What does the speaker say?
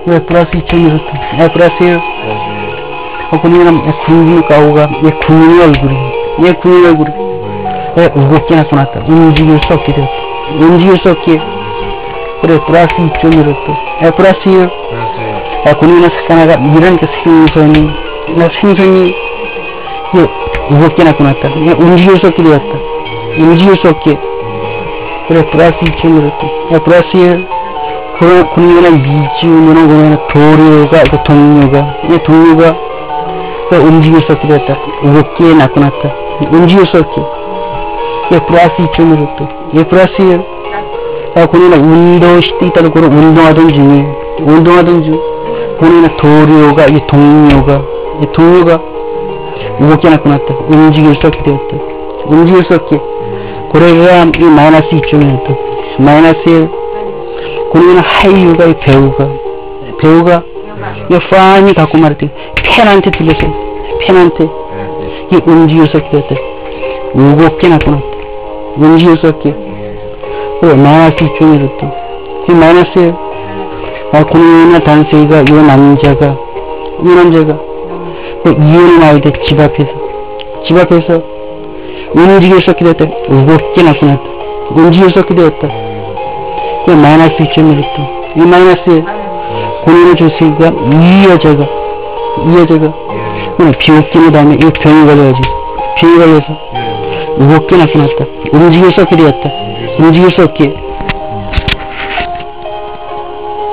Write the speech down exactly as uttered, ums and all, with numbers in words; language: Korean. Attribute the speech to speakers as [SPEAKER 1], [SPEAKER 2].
[SPEAKER 1] 그래 플러스 이천이었다. 에 플러스 일. 어 군인은 에 군인 가오가 얘 군인 얼굴이 얘 군인 얼굴이 에 무겁게 나타났다. 움직일 수 없게 되었다. 움직일 수 없게. 그래 플러스 이점이었다. 에 플러스 일. 에 군인은 사카나가 이러니까 생선이 나 생선이 얘 무겁게 나타났다. 얘 움직일 수 없게 되었다. 움직일 수 없게. 그래 플러스 이점이었다. 에 플러스 일. 군인은 미지우면은 군인은 도료가 그 동료가 얘 동료가 그 움직일 수 없게 되었다. 무겁게 나타났다. 움직일 수 없게. 얘 플러스 이점이었다. 얘 플러스 일. 아, 군인은 운동 시대 있다는 그런 운동하던 중에 운동하던 중 군인은 도료가 이 동료가 이 동료가 무겁게 나타났다. 움직일 수 없게 되었다. 움직일 수 없게. 그래가 이 마이너스 이점이었다. 마이너스 일. 군인은 하이유가 이 배우가 배우가 이 파니 갖고 말할 때 펜한테 들렸어요. 펜한테 이 움직일 수 없게 되었다. 무겁게 나타났다. 움직일 수 없게. 그 마이너스 이점이었다. 이 마이너스 아, 군인이나 단세가 이 남자가 이 남자가 그 이혼을 하게 돼. 집 앞에서 집 앞에서 움직일 수 없게 되었다. 무겁게 나타났다. 움직일 수 없게 되었다. 그 마이너스 이점이었다. 이 마이너스 군인의 조세가 이 여자가 이 여자가 그냥 비웃기는 다음에 이 병이 걸려야지. 병이 걸려서 무겁게 나타났다. 움직일 수 없게 되었다. 움직일 수 없게.